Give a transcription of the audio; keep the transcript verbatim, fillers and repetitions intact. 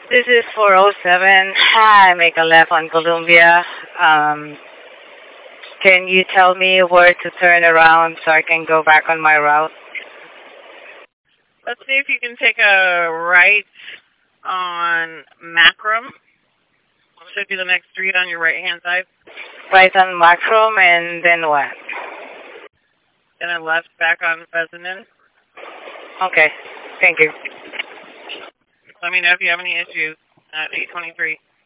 This is four oh seven. Hi, make a left on Columbia. Um, can you tell me where to turn around so I can go back on my route? Let's see if you can take a right on Macrum. Should be the next street on your right-hand side. Right on Macrum, and then what? Then a left back on Fessenden. Okay, thank you. Let me know if you have any issues at eight twenty-three.